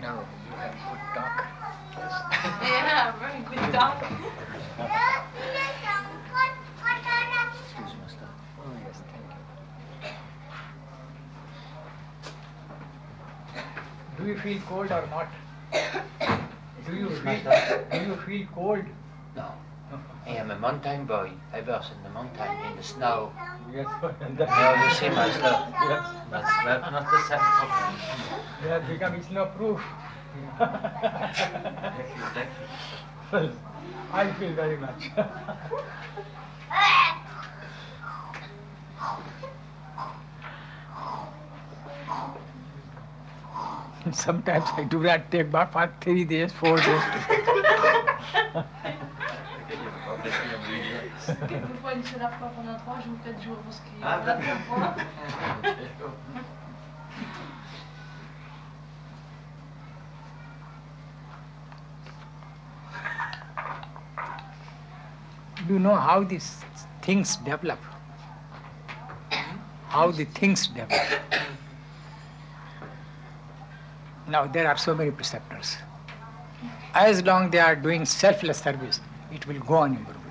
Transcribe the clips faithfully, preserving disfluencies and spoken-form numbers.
No, you have good talk. Yeah, very good talk. Excuse Master. Oh, yes, thank you. Do you feel cold or not? Do you feel, do you feel cold? No. I am a mountain boy. I was in the mountain in the snow. Yes. Now you see, Master. Yes. That's not not the same problem. They have become snow proof. Exactly. I feel very much. Sometimes I do not take bath for three days, four days. Quelquefois, il ne se lave pas pendant trois jours, quatre jours, parce qu'il Ah, lave pas froid. Do you know how these things develop? How the things develop? Now there are so many preceptors. As long they are doing selfless service, it will go on improving.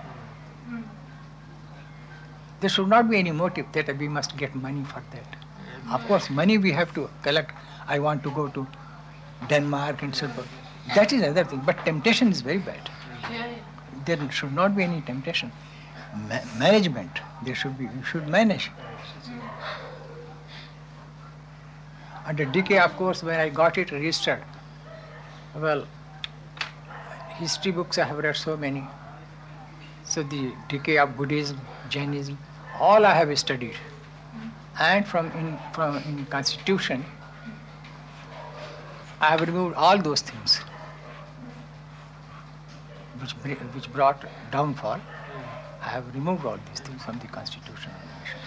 There should not be any motive that we must get money for that. Of course, money we have to collect. I want to go to Denmark and so forth. That is another thing. But temptation is very bad. Yeah, yeah. There should not be any temptation. Ma- management, there should be, you should manage. Under D K, of course, when I got it registered, well, history books I have read so many. So the decay of Buddhism, Jainism, all I have studied. And from in from in Constitution, I have removed all those things which br- which brought downfall. I have removed all these things from the Constitution.